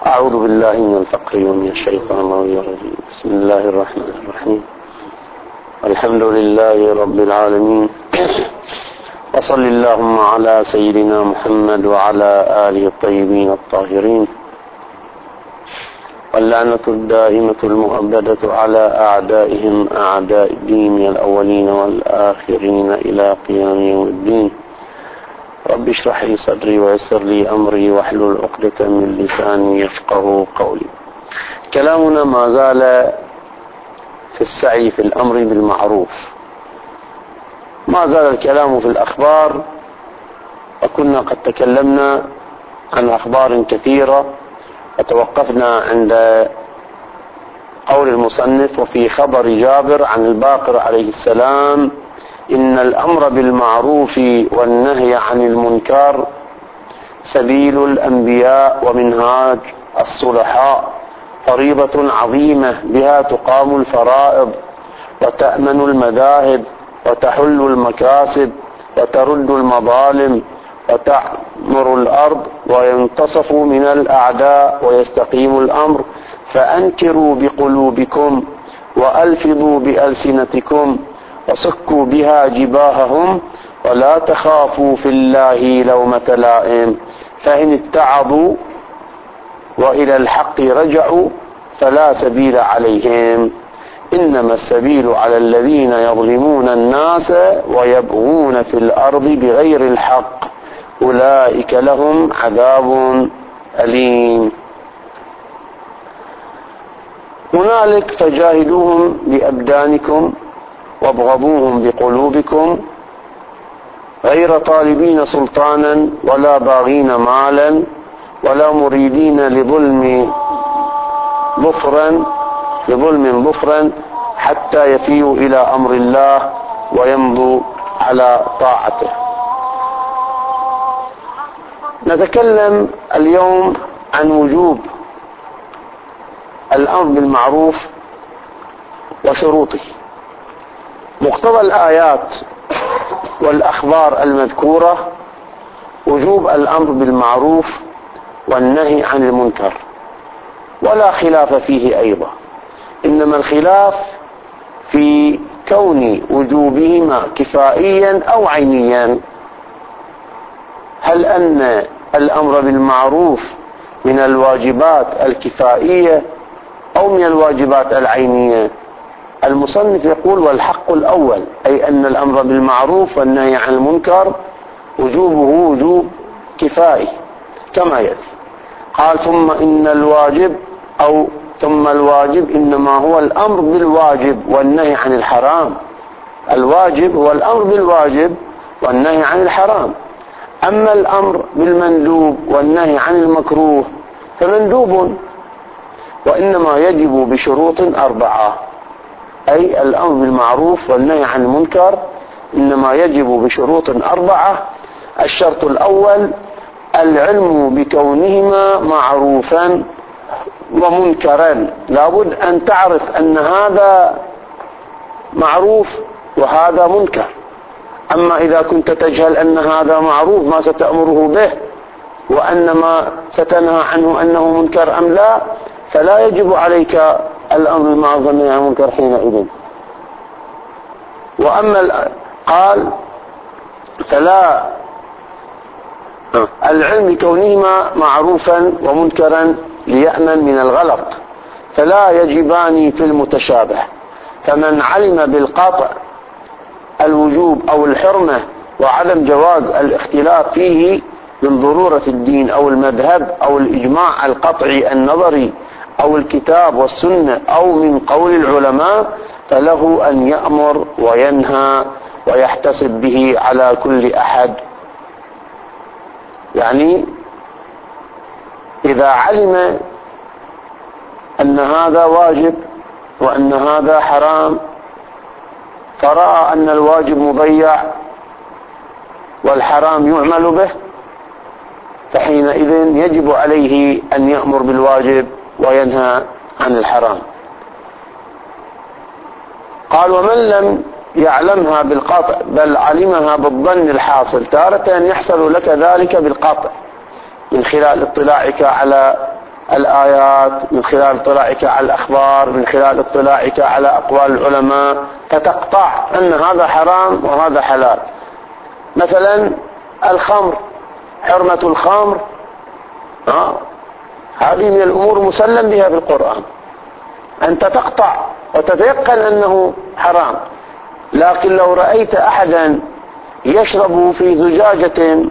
أعوذ بالله من الفقر ومن الشيطان الرجيم. بسم الله الرحمن الرحيم. الحمد لله رب العالمين، وصل اللهم على سيدنا محمد وعلى آله الطيبين الطاهرين، واللعنة الدائمة المؤبدة على أعدائهم أعداء الدين من الأولين والآخرين إلى قيام يوم الدين. رب اشرح لي صدري ويسر لي أمري واحلل عقدة من لساني يفقه قولي. كلامنا ما زال في السعي في الأمر بالمعروف. ما زال الكلام في الأخبار، وكنا قد تكلمنا عن أخبار كثيرة وتوقفنا عند قول المصنف: وفي خبر جابر عن الباقر عليه السلام إن الأمر بالمعروف والنهي عن المنكر سبيل الأنبياء ومنهاج الصلحاء، فريضة عظيمة بها تقام الفرائض وتأمن المذاهب وتحل المكاسب وترد المظالم وتعمر الأرض وينتصف من الأعداء ويستقيم الأمر، فأنكروا بقلوبكم وألفظوا بألسنتكم وسكوا بها جباههم ولا تخافوا في الله لومة لائم، فإن اتعظوا وإلى الحق رجعوا فلا سبيل عليهم، إنما السبيل على الذين يظلمون الناس ويبغون في الأرض بغير الحق أولئك لهم عذاب أليم. هنالك فجاهدوهم بأبدانكم وابغضوهم بقلوبكم غير طالبين سلطانا ولا باغين مالا ولا مريدين لظلم ظفرا حتى يفيوا إلى أمر الله ويمضوا على طاعته. نتكلم اليوم عن وجوب الأمر بالمعروف وشروطه. مقتضى الآيات والأخبار المذكورة وجوب الأمر بالمعروف والنهي عن المنكر، ولا خلاف فيه أيضا، إنما الخلاف في كون وجوبهما كفائيا أو عينيا. هل أن الأمر بالمعروف من الواجبات الكفائية أو من الواجبات العينية؟ المصنف يقول: والحق الأول، أي أن الأمر بالمعروف والنهي عن المنكر وجوبه وجوب كفائي كما يأتي. قال: ثم الواجب إنما هو الأمر بالواجب والنهي عن الحرام. الواجب هو الأمر بالواجب والنهي عن الحرام، أما الأمر بالمندوب والنهي عن المكروه فمندوب، وإنما يجب بشروط 4. أي الأمر بالمعروف والنهي عن المنكر إنما يجب بشروط 4. الشرط الأول العلم بكونهما معروفا ومنكرا، لابد أن تعرف أن هذا معروف وهذا منكر. أما إذا كنت تجهل أن هذا معروف ما ستأمره به وأن ما ستنهى عنه أنه منكر أم لا، فلا يجب عليك الأمر بالمعروف والنهي عن المنكر حينئذ. وأما قال فلا العلم كونهما معروفا ومنكرا ليأمن من الغلط، فلا يجبان في المتشابه. فمن علم بالقطع الوجوب أو الحرمة وعدم جواز الاختلاف فيه من ضرورة الدين أو المذهب أو الإجماع القطعي النظري أو الكتاب والسنة أو من قول العلماء، فله أن يأمر وينهى ويحتسب به على كل أحد. يعني إذا علم أن هذا واجب وأن هذا حرام، فرأى أن الواجب مضيع والحرام يعمل به، فحينئذ يجب عليه أن يأمر بالواجب وينهى عن الحرام. قال: ومن لم يعلمها بالقطع بل علمها بالظن الحاصل، تارة يحصل لك ذلك بالقطع من خلال اطلاعك على الآيات، من خلال اطلاعك على الأخبار، من خلال اطلاعك على أقوال العلماء، فتقطع أن هذا حرام وهذا حلال. مثلا الخمر، حرمة الخمر هذه من الأمور مسلم بها في القرآن، أنت تقطع وتتيقن أنه حرام. لكن لو رأيت أحدا يشرب في زجاجة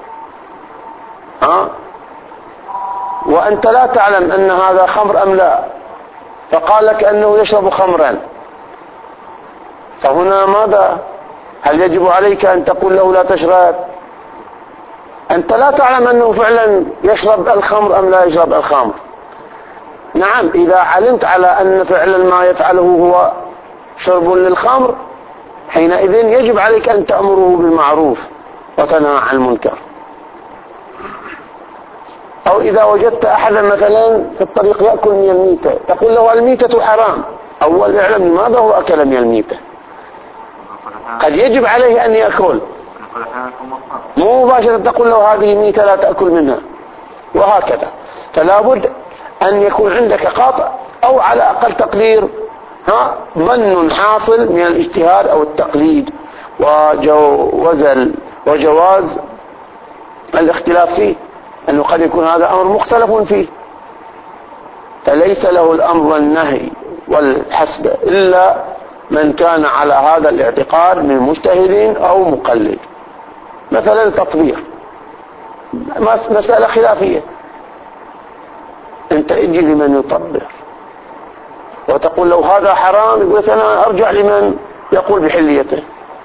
وأنت لا تعلم أن هذا خمر أم لا، فقال لك أنه يشرب خمرا، فهنا ماذا؟ هل يجب عليك أن تقول له لا تشرب؟ أنت لا تعلم أنه فعلا يشرب الخمر أم لا يشرب الخمر. نعم، إذا علمت على أن فعلا ما يفعله هو شرب للخمر، حينئذ يجب عليك أن تأمره بالمعروف وتنهى عن المنكر. أو إذا وجدت أحدا مثلا في الطريق يأكل من الميتة، تقول له الميتة حرام، أول اعلم لماذا هو أكل من الميتة. قد يجب عليه أن يأكل، مو مباشرة تقول له هذه ميتة لا تأكل منها، وهكذا. فلا بد أن يكون عندك قاطع أو على أقل تقدير ظن حاصل من الاجتهاد أو التقليد، وجواز الاختلاف فيه، أنه قد يكون هذا أمر مختلف فيه، فليس له الأمر والنهي والحسب إلا من كان على هذا الاعتقاد من مجتهد أو مقلد. مثلا التطبير مسألة خلافية، أنت اجي لمن يطبر وتقول له هذا حرام، يقول أنا أرجع لمن يقول بحليته.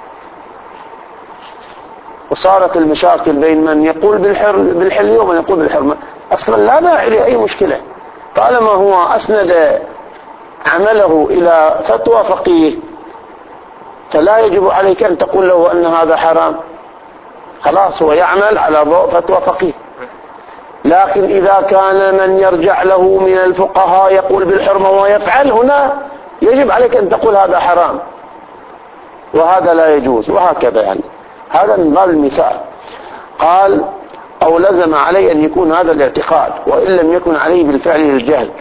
وصارت المشاكل بين من يقول بالحلية ومن يقول بالحرمة. أصلا لا داعي لأي مشكلة، طالما هو أسند عمله إلى فتوى فقيه فلا يجب عليك أن تقول له أن هذا حرام، خلاص هو يعمل على ضوء فتوى فقيه. لكن إذا كان من يرجع له من الفقهاء يقول بالحرمة ويفعل، هنا يجب عليك أن تقول هذا حرام وهذا لا يجوز، وهكذا. يعني هذا من باب المثال. قال أو لزم عليه أن يكون هذا الاعتقاد وإن لم يكن عليه بالفعل الجهل،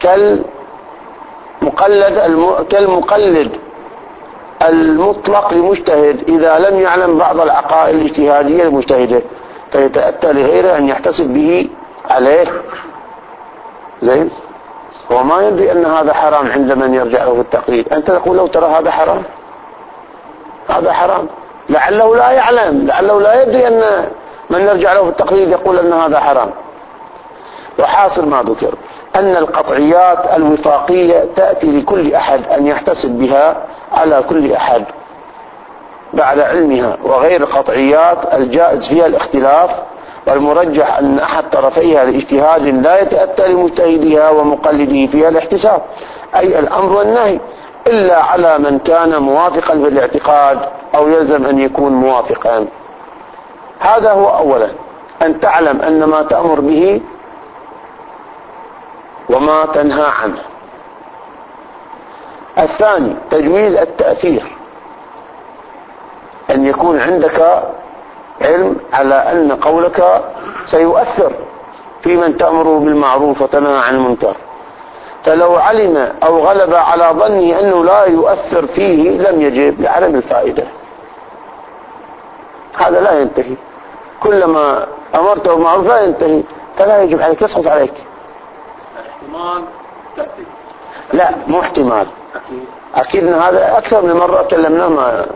كالمقلد المطلق لمجتهد إذا لم يعلم بعض العقائد الاجتهادية لمجتهده، فيتأتى لغيره أن يحتسب به عليه. زين، هو ما يدري أن هذا حرام عند من يرجع له في التقليد، أنت تقول له ترى هذا حرام، هذا حرام، لعله لا يعلم، لعله لا يدري أن من يرجع له في التقليد يقول أن هذا حرام. وحاصل ما ذكر أن القطعيات الوفاقية تأتي لكل أحد أن يحتسب بها على كل أحد بعد علمها، وغير القطعيات الجائز فيها الاختلاف، والمرجح أن أحد طرفيها لاجتهاد لا يتأتى لمجتهدها ومقلده فيها الاحتساب، أي الأمر والنهي، إلا على من كان موافقا في الاعتقاد أو يلزم أن يكون موافقا. هذا هو أولا، أن تعلم أن ما تأمر به وما تنهى عنه. الثاني تجويز التأثير، أن يكون عندك علم على أن قولك سيؤثر في من تأمره بالمعروف وتنهى عن المنكر، فلو علم أو غلب على ظنه أنه لا يؤثر فيه لم يجب لعدم الفائدة. هذا لا ينتهي، كلما أمرته بالمعروف لا ينتهي، فلا يجب عليك، يسقط عليك. احتمال تأثير، لا مو احتمال، أكيد أن هذا أكثر من مرة تكلمنا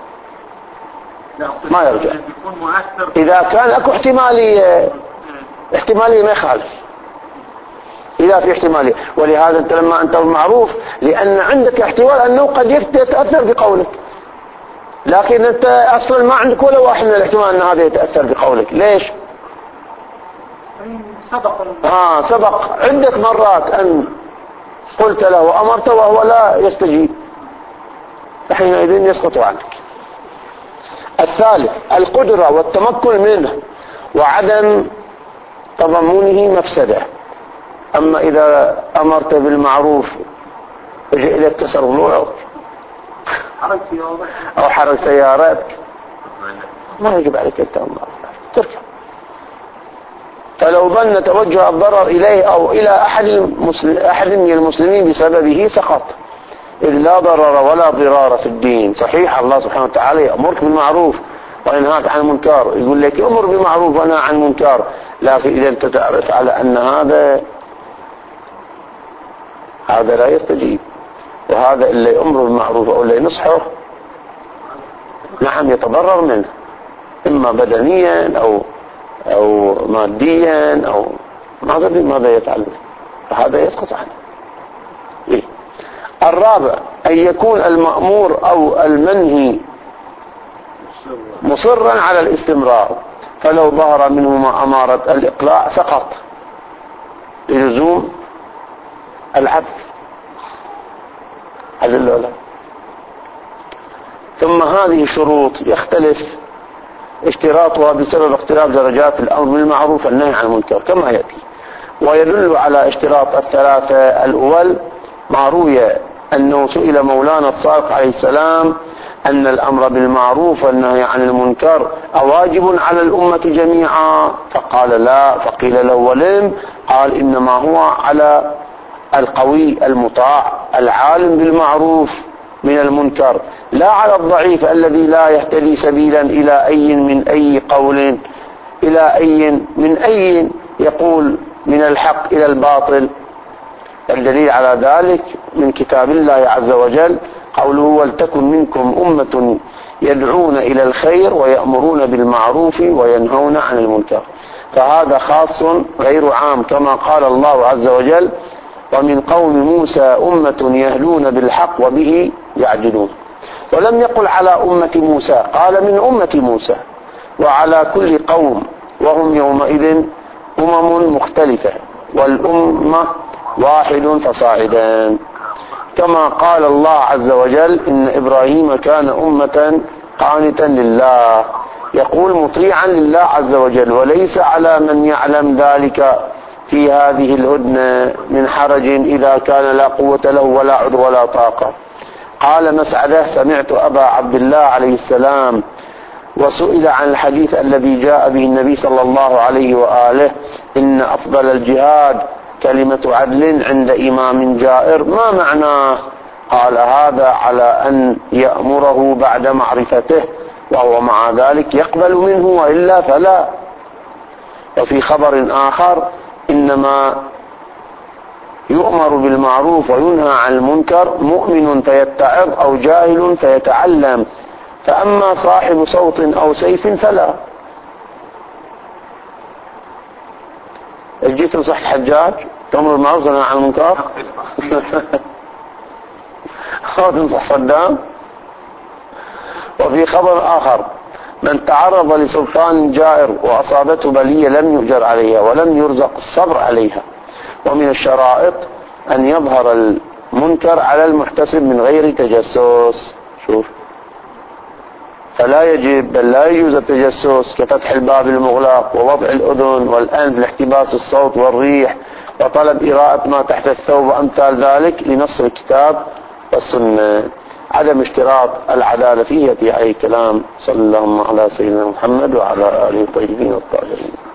ما يرجع. إذا كان أكو احتمالية ما يخالف، إذا في احتمالية. ولهذا أنت لما أنت المعروف، لأن عندك احتمال أنه قد يتأثر بقولك، لكن أنت أصلا ما عندك ولا واحد من الاحتمال أن هذا يتأثر بقولك. ليش؟ سبق عدة مرات أن قلت له وأمرته وهو لا يستجيب، فحينئذ يسقط عنك. الثالث القدرة والتمكن منه وعدم تضمنه مفسدة. أما إذا أمرت بالمعروف وجاء إلى التصرف نوعك أو حرك سياراتك، ما يجب عليك أن تأمر، تركب. فلو ظن توجه الضرر إليه أو إلى أحد من المسلمين بسببه سقط، إذ لا ضرر ولا ضرار في الدين. صحيح الله سبحانه وتعالى يأمرك بالمعروف وينهاك عن المنكر، يقول لك أمر بالمعروف ونهى عن المنكر، لكن إذا أنت تعرف على أن هذا لا يستجيب، وهذا اللي يأمر بالمعروف أو اللي ينصحه نعم يتضرر منه، إما بدنيا أو ماديا أو ماذا يفعل، فهذا يسقط عنه. إيه؟ الرابع أن يكون المأمور أو المنهي مصرا على الاستمرار، فلو ظهر منه ما أمارة الإقلاع سقط للزوم العبد. هذا الأولى. ثم هذه الشروط يختلف اشتراطها بسبب اختلاف درجات الأمر بالمعروف والنهي عن المنكر كما يأتي. ويدل على اشتراط الثلاثة الأول ما روي أنه سئل مولانا الصادق عليه السلام أن الأمر بالمعروف والنهي عن المنكر أواجب على الأمة جميعا؟ فقال لا. فقيل له ولم؟ قال إنما هو على القوي المطاع العالم بالمعروف من المنكر، لا على الضعيف الذي لا يهتدي سبيلا إلى أي من أي قول، إلى أي من أي يقول من الحق إلى الباطل. الدليل على ذلك من كتاب الله عز وجل قوله ولتكن منكم أمة يدعون إلى الخير ويأمرون بالمعروف وينهون عن المنكر، فهذا خاص غير عام، كما قال الله عز وجل ومن قوم موسى أمة يهدون بالحق وبه يعدلون. ولم يقل على أمة موسى، قال من أمة موسى، وعلى كل قوم، وهم يومئذ أمم مختلفة والأمة واحد فصاعدا، كما قال الله عز وجل إن إبراهيم كان أمة قانتا لله، يقول مطيعا لله عز وجل، وليس على من يعلم ذلك في هذه الهدنة من حرج إذا كان لا قوة له ولا عذر ولا طاقة. قال مسعدة سمعت أبا عبد الله عليه السلام وسئل عن الحديث الذي جاء به النبي صلى الله عليه وآله إن أفضل الجهاد كلمة عدل عند إمام جائر، ما معناه؟ قال هذا على أن يأمره بعد معرفته وهو مع ذلك يقبل منه وإلا فلا. وفي خبر آخر إنما يؤمر بالمعروف وينهى عن المنكر مؤمن فيتعظ أو جاهل فيتعلم، فأما صاحب صوت أو سيف فلا. جيت تنصح الحجاج تأمر بالمعروف وتنهى عن المنكر أو تنصح صدام. وفي خبر آخر من تعرض لسلطان جائر وأصابته بلية لم يؤجر عليها ولم يرزق الصبر عليها. ومن الشرائط أن يظهر المنكر على المحتسب من غير تجسس. شوف، فلا يجب بل لا يجوز التجسس كفتح الباب المغلق ووضع الأذن والأنف لاحتباس الصوت والريح وطلب إراءة ما تحت الثوب وأمثال ذلك لنص الكتاب والسنة. عدم اشتراط العدالة فيه يأتي عليه كلام. صلى الله على سيدنا محمد وعلى آله الطيبين الطاهرين.